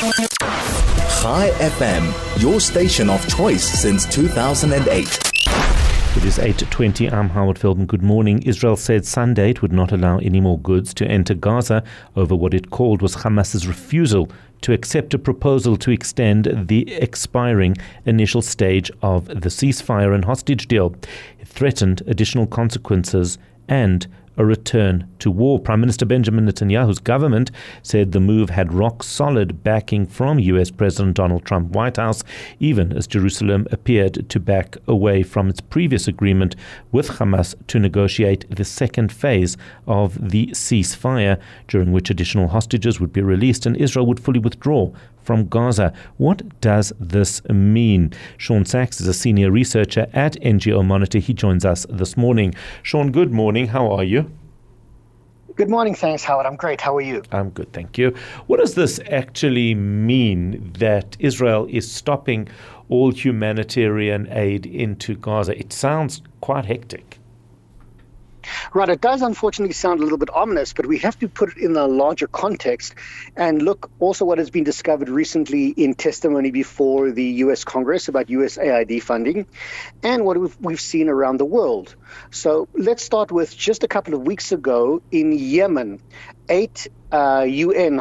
Chai FM, your station of choice since 2008. It is 8:20. I'm Howard Feldman. Good morning. Israel said Sunday it would not allow any more goods to enter Gaza over what it called was Hamas's refusal to accept a proposal to extend the expiring initial stage of the ceasefire and hostage deal. It threatened additional consequences and a return to war. Prime Minister Benjamin Netanyahu's government said the move had rock-solid backing from U.S. President Donald Trump White House, even as Jerusalem appeared to back away from its previous agreement with Hamas to negotiate the second phase of the ceasefire, during which additional hostages would be released and Israel would fully withdraw from Gaza. What does this mean? Sean Sachs is a senior researcher at NGO Monitor. He joins us this morning. Sean, good morning. How are you? Good morning. Thanks, Howard. I'm great. How are you? I'm good, thank you. What does this actually mean that Israel is stopping all humanitarian aid into Gaza? It sounds quite hectic. Right, it does unfortunately sound a little bit ominous, but we have to put it in a larger context and look also what has been discovered recently in testimony before the U.S. Congress about USAID funding and what we've seen around the world. So let's start with just a couple of weeks ago in Yemen, 8 UN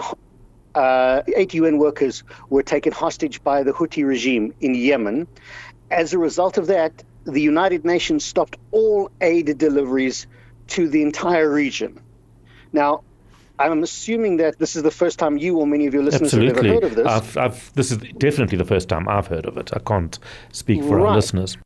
workers were taken hostage by the Houthi regime in Yemen. As a result of that, the United Nations stopped all aid deliveries to the entire region. Now, I'm assuming that this is the first time you or many of your listeners have ever heard of this. This is definitely the first time I've heard of it. I can't speak for our listeners.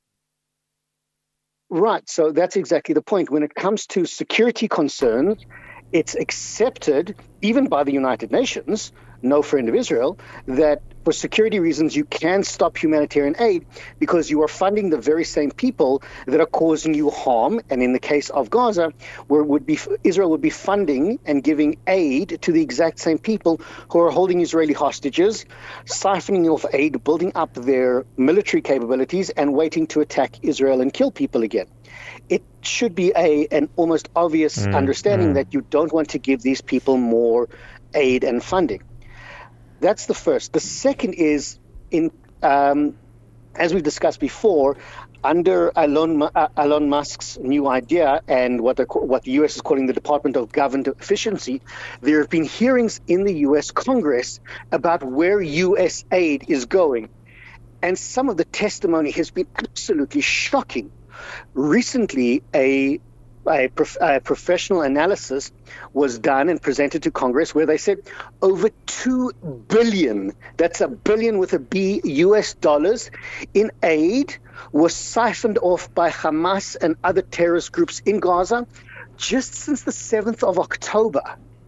Right, so that's exactly the point. When it comes to security concerns, it's accepted, even by the United Nations, no friend of Israel, that for security reasons you can stop humanitarian aid because you are funding the very same people that are causing you harm. And in the case of Gaza, where Israel would be funding and giving aid to the exact same people who are holding Israeli hostages, siphoning off aid, building up their military capabilities, and waiting to attack Israel and kill people again. It should be an almost obvious understanding that you don't want to give these people more aid and funding. That's the first. The second is, as we've discussed before, under Elon Musk's new idea and what the U.S. is calling the Department of Government Efficiency, there have been hearings in the U.S. Congress about where U.S. aid is going. And some of the testimony has been absolutely shocking. Recently, a professional analysis was done and presented to Congress where they said over $2 billion, that's a billion with a B, US dollars, in aid was siphoned off by Hamas and other terrorist groups in Gaza just since the 7th of October.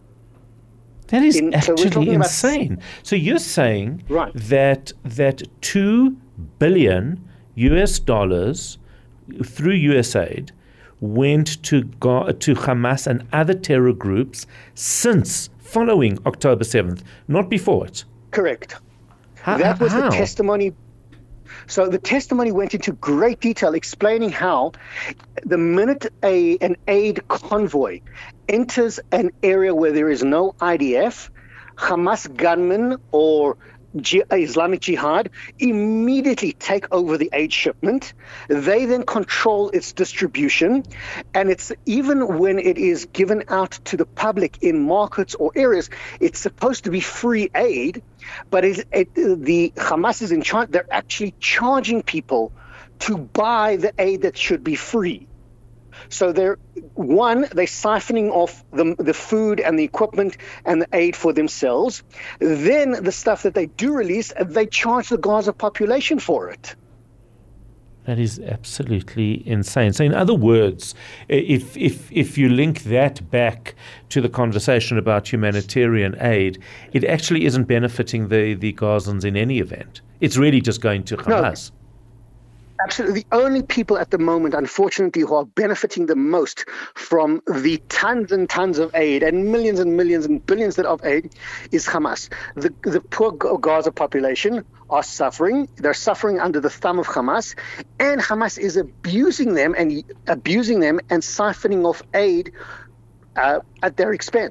That is actually insane. So you're saying that $2 billion US dollars through USAID went to Hamas and other terror groups since following October 7th, not before it? Correct. That was the testimony. So the testimony went into great detail explaining how the minute an aid convoy enters an area where there is no IDF, Hamas gunmen or Islamic Jihad immediately take over the aid shipment. They then control its distribution, and it's even when it is given out to the public in markets or areas, it's supposed to be free aid, but the Hamas is in charge. They're actually charging people to buy the aid that should be free. So they're siphoning off the food and the equipment and the aid for themselves. Then the stuff that they do release, they charge the Gaza population for it. That is absolutely insane. So in other words, if you link that back to the conversation about humanitarian aid, it actually isn't benefiting the Gazans in any event. It's really just going to Hamas. No. Absolutely. The only people at the moment, unfortunately, who are benefiting the most from the tons and tons of aid and millions and billions of aid is Hamas. The poor Gaza population are suffering. They're suffering under the thumb of Hamas, and Hamas is abusing them and siphoning off aid at their expense.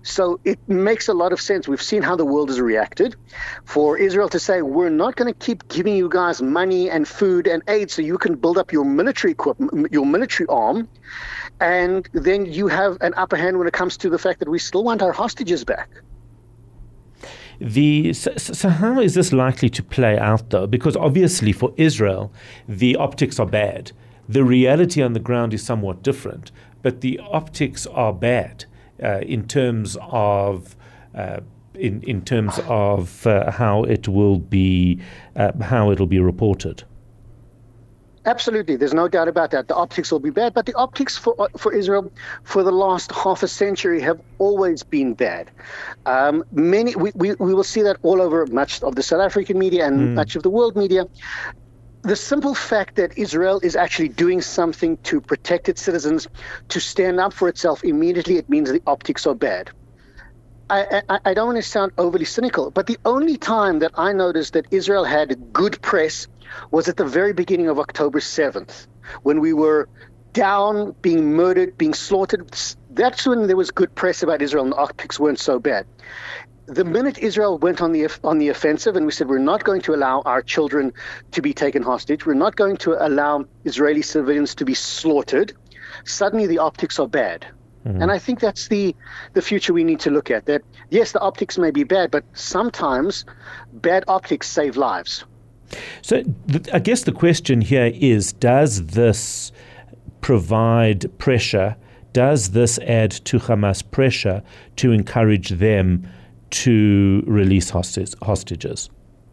So it makes a lot of sense. We've seen how the world has reacted. For Israel to say, we're not going to keep giving you guys money and food and aid so you can build up your military equipment, your military arm, and then you have an upper hand when it comes to the fact that we still want our hostages back. So how is this likely to play out, though? Because obviously for Israel, the optics are bad. The reality on the ground is somewhat different, but the optics are bad in terms of how it'll be reported. Absolutely, there's no doubt about that. The optics will be bad, but the optics for Israel for the last half a century have always been bad. We will see that all over much of the South African media and much of the world media. The simple fact that Israel is actually doing something to protect its citizens, to stand up for itself, immediately it means the optics are bad. I don't want to sound overly cynical, but the only time that I noticed that Israel had good press was at the very beginning of October 7th, when we were down, being murdered, being slaughtered. That's when there was good press about Israel and the optics weren't so bad. The minute Israel went on the offensive and we said we're not going to allow our children to be taken hostage, we're not going to allow Israeli civilians to be slaughtered, suddenly the optics are bad. And I think that's the future we need to look at. That, yes, the optics may be bad, but sometimes bad optics save lives. So I guess the question here is, does this provide pressure? Does this add to Hamas pressure to encourage them to release hostages?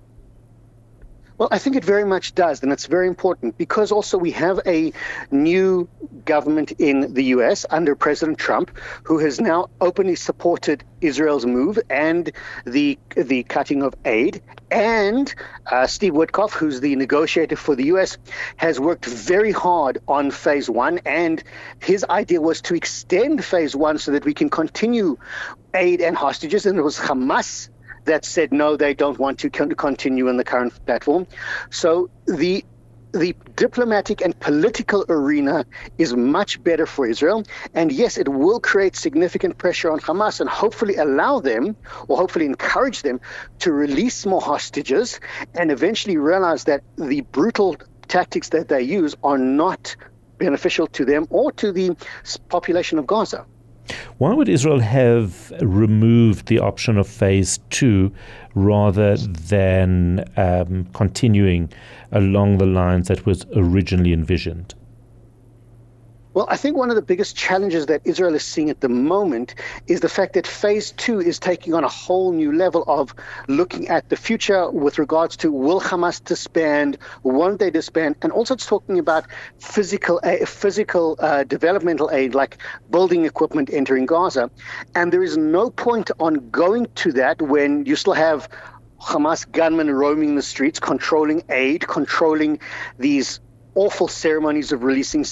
Well, I think it very much does, and it's very important because also we have a new government in the U.S. under President Trump who has now openly supported Israel's move and the cutting of aid. And Steve Witkoff, who's the negotiator for the U.S., has worked very hard on Phase 1, and his idea was to extend Phase 1 so that we can continue aid and hostages, and it was Hamas that said no, they don't want to continue in the current platform. So the diplomatic and political arena is much better for Israel. And yes, it will create significant pressure on Hamas and hopefully allow them, or hopefully encourage them, to release more hostages and eventually realize that the brutal tactics that they use are not beneficial to them or to the population of Gaza. Why would Israel have removed the option of Phase 2 rather than continuing along the lines that was originally envisioned? Well, I think one of the biggest challenges that Israel is seeing at the moment is the fact that Phase 2 is taking on a whole new level of looking at the future with regards to will Hamas disband, won't they disband, and also it's talking about physical developmental aid like building equipment entering Gaza. And there is no point on going to that when you still have Hamas gunmen roaming the streets, controlling aid, controlling these awful ceremonies of releasing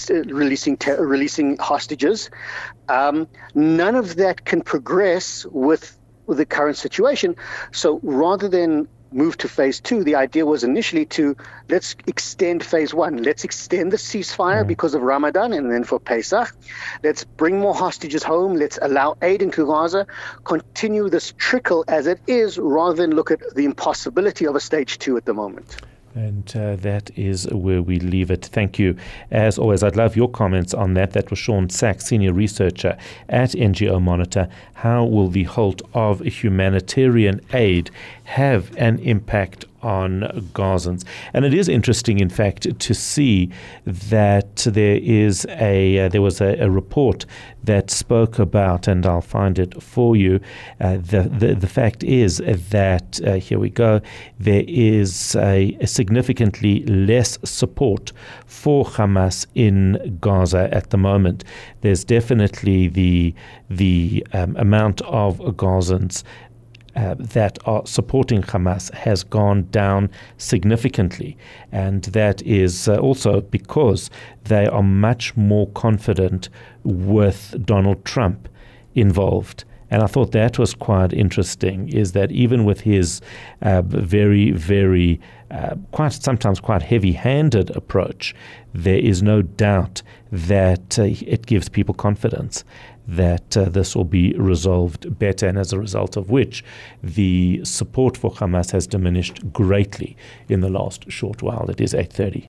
hostages. None of that can progress with the current situation. So rather than move to Phase 2, the idea was initially to let's extend Phase 1. Let's extend the ceasefire because of Ramadan and then for Pesach. Let's bring more hostages home. Let's allow aid into Gaza. Continue this trickle as it is rather than look at the impossibility of a Stage 2 at the moment. And that is where we leave it. Thank you. As always, I'd love your comments on that. That was Sean Sachs, Senior Researcher at NGO Monitor. How will the halt of humanitarian aid have an impact on Gazans? And it is interesting, in fact, to see that there was a report that spoke about, and I'll find it for you. The fact is that here we go. There is a significantly less support for Hamas in Gaza at the moment. There's definitely the amount of Gazans that are supporting Hamas has gone down significantly. And that is also because they are much more confident with Donald Trump involved. And I thought that was quite interesting, is that even with his very, very, sometimes quite heavy-handed approach, there is no doubt that it gives people confidence that this will be resolved better, and as a result of which the support for Hamas has diminished greatly in the last short while. It is 8:30.